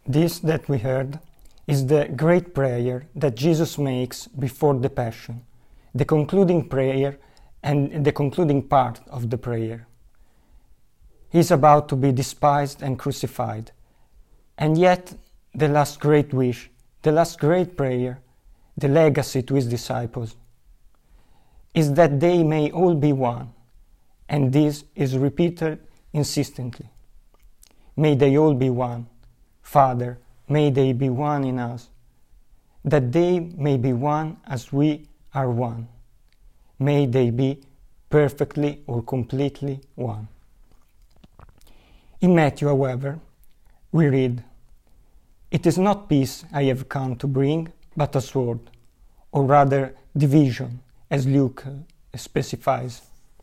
This that we heard is the great prayer that Jesus makes before the Passion, the concluding prayer and the concluding part of the prayer. He is about to be despised and crucified, and yet the last great wish, the last great prayer, the legacy to his disciples, is that they may all be one, and this is repeated insistently. May they all be one. Father, may they be one in us, that they may be one as we are one. May they be perfectly or completely one. In Matthew, however, we read, "It is not peace I have come to bring, but a sword, or rather division, as Luke specifies."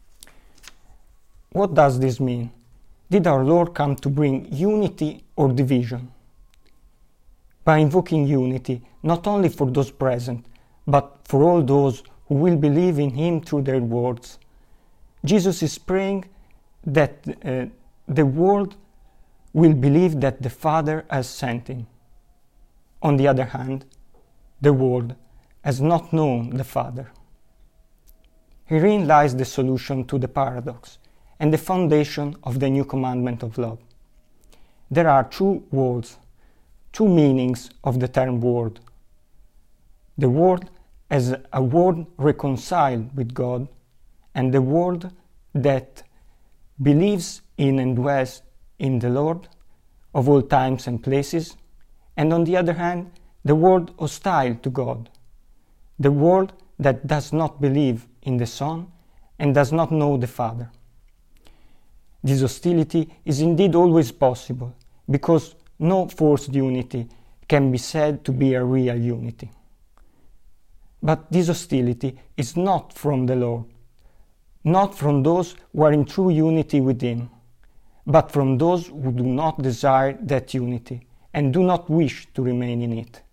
What does this mean? Did our Lord come to bring unity or division? By invoking unity, not only for those present, but for all those who will believe in Him through their words, Jesus is praying that the world will believe that the Father has sent Him. On the other hand, the world has not known the Father. Herein lies the solution to the paradox and the foundation of the new commandment of love. There are two worlds, two meanings of the term world. The world as a world reconciled with God, and the world that believes in and dwells in the Lord of all times and places, and on the other hand, the world hostile to God, the world that does not believe in the Son and does not know the Father. This hostility is indeed always possible, because no forced unity can be said to be a real unity. But this hostility is not from the Lord, not from those who are in true unity with Him, but from those who do not desire that unity and do not wish to remain in it.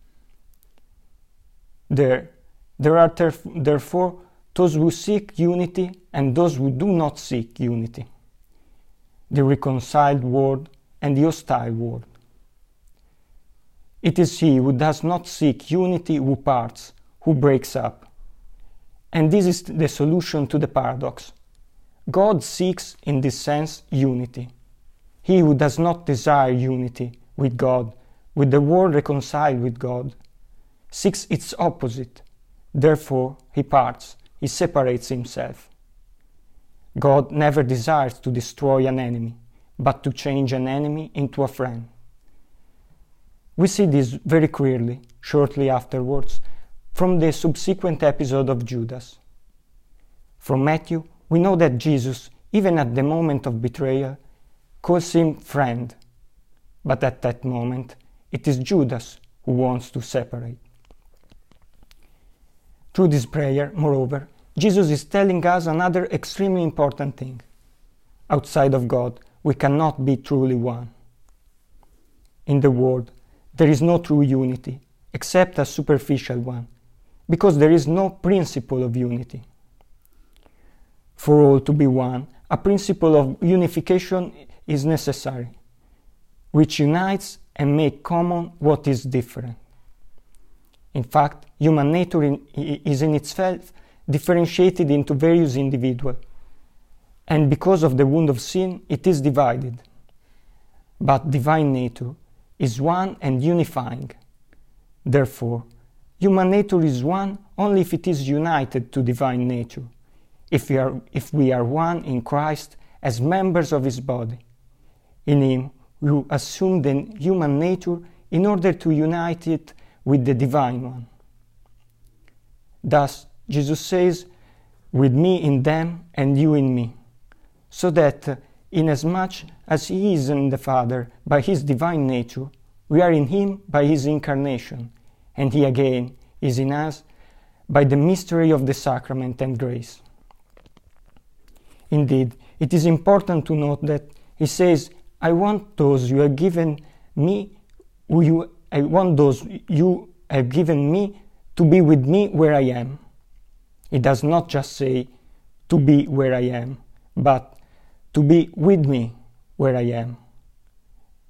There are therefore those who seek unity and those who do not seek unity, the reconciled world and the hostile world. It is he who does not seek unity who parts, who breaks up. And this is the solution to the paradox. God seeks in this sense unity. He who does not desire unity with God, with the world reconciled with God, seeks its opposite. Therefore, he parts, he separates himself. God never desires to destroy an enemy, but to change an enemy into a friend. We see this very clearly, shortly afterwards, from the subsequent episode of Judas. From Matthew, we know that Jesus, even at the moment of betrayal, calls him friend. But at that moment, it is Judas who wants to separate. Through this prayer, moreover, Jesus is telling us another extremely important thing. Outside of God, we cannot be truly one. In the world, there is no true unity, except a superficial one, because there is no principle of unity. For all to be one, a principle of unification is necessary, which unites and makes common what is different. In fact, human nature is in itself differentiated into various individuals, and because of the wound of sin, it is divided. But divine nature is one and unifying. Therefore, human nature is one only if it is united to divine nature, if we are one in Christ as members of His body. In Him, we assume the human nature in order to unite it with the divine one. Thus, Jesus says, "With me in them and you in me," so that inasmuch as He is in the Father by His divine nature, we are in Him by His incarnation, and He again is in us by the mystery of the sacrament and grace. Indeed, it is important to note that He says, "I want those you have given me, I want those you have given me to be with me where I am." It does not just say, "to be where I am," but "to be with me where I am."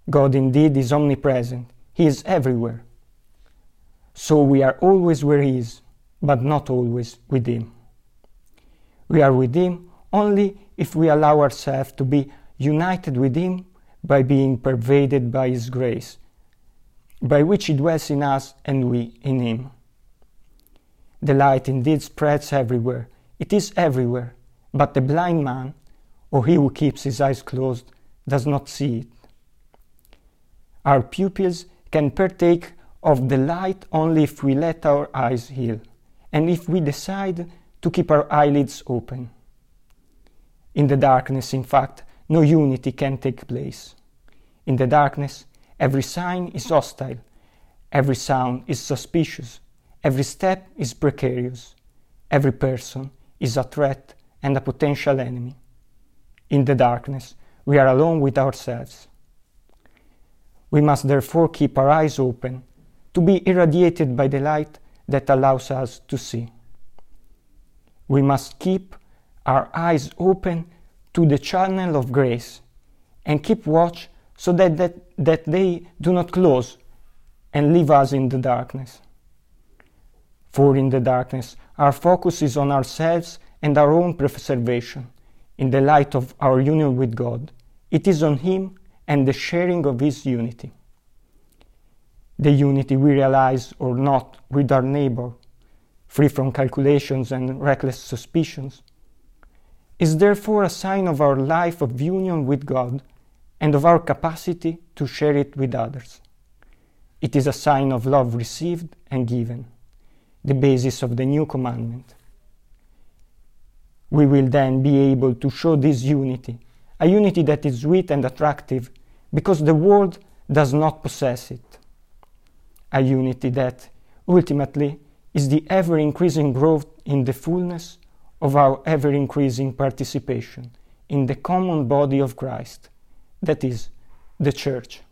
God indeed is omnipresent. He is everywhere. So we are always where He is, but not always with Him. We are with Him only if we allow ourselves to be united with Him by being pervaded by His grace, by which He dwells in us and we in Him. The light indeed spreads everywhere. It is everywhere, but the blind man, or he who keeps his eyes closed, does not see it. Our pupils can partake of the light only if we let our eyes heal, and if we decide to keep our eyelids open. In the darkness, in fact, no unity can take place. In the darkness, every sign is hostile, every sound is suspicious, every step is precarious, every person is a threat and a potential enemy. In the darkness, we are alone with ourselves. We must therefore keep our eyes open to be irradiated by the light that allows us to see. We must keep our eyes open to the channel of grace and keep watch so that they do not close and leave us in the darkness. For in the darkness, our focus is on ourselves and our own preservation. In the light of our union with God, it is on Him and the sharing of His unity. The unity we realize or not with our neighbor, free from calculations and reckless suspicions, is therefore a sign of our life of union with God and of our capacity to share it with others. It is a sign of love received and given, the basis of the new commandment. We will then be able to show this unity, a unity that is sweet and attractive because the world does not possess it. A unity that, ultimately, is the ever-increasing growth in the fullness of our ever-increasing participation in the common body of Christ, that is, the Church.